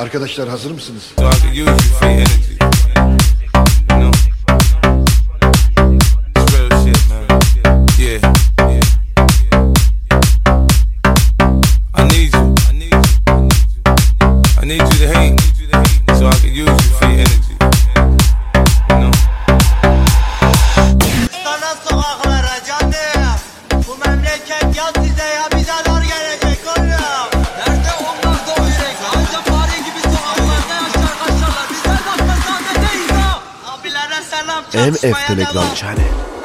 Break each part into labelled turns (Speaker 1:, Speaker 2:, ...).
Speaker 1: Arkadaşlar hazır mısınız?
Speaker 2: MF Telegram Channel.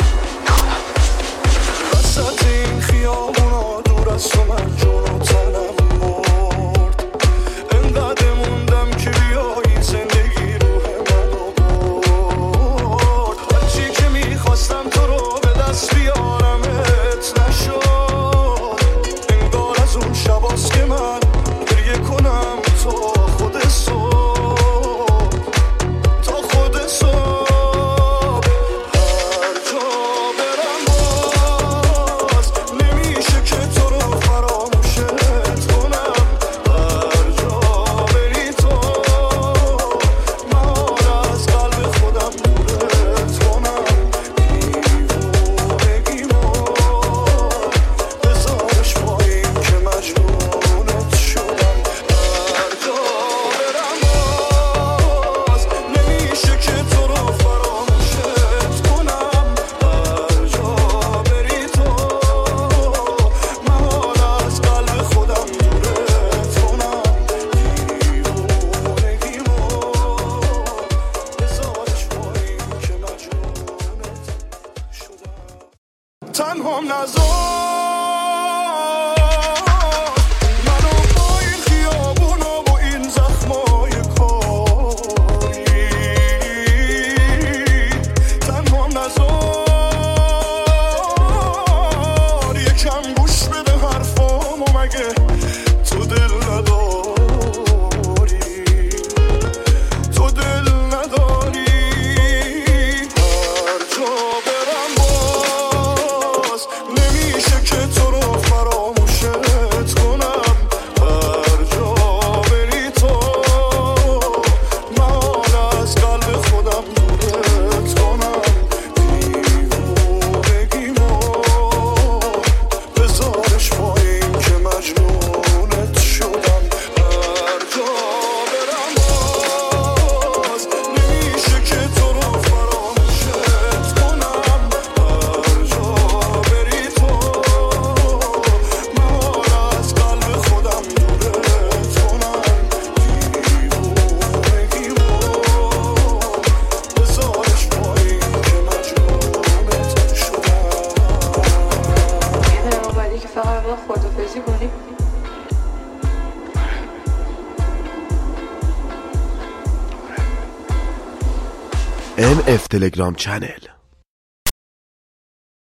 Speaker 3: تنها نذار منو با این خیابونا و این زخمای کاری، تنها نذار یکم گوش بده حرفامو، مگه تو دل نداری، تو دل نداری. هر جا برم نمیشه که تو رو فراموشت کنم، هر جا بری تو من از قلب خودم دورت کنم، دیوونگیمو بذارش پایین که مجنونت شدم. هر جا برم باز نمیشه که تو رو فراموشت کنم، هر جا بری تو من از قلب خودم دورت کنم، دیوونگیمو بذارش پایین که مجنونت شدم.
Speaker 4: میدونم اومدی که فقط باید خدافظی کنی.
Speaker 2: MF Telegram Channel.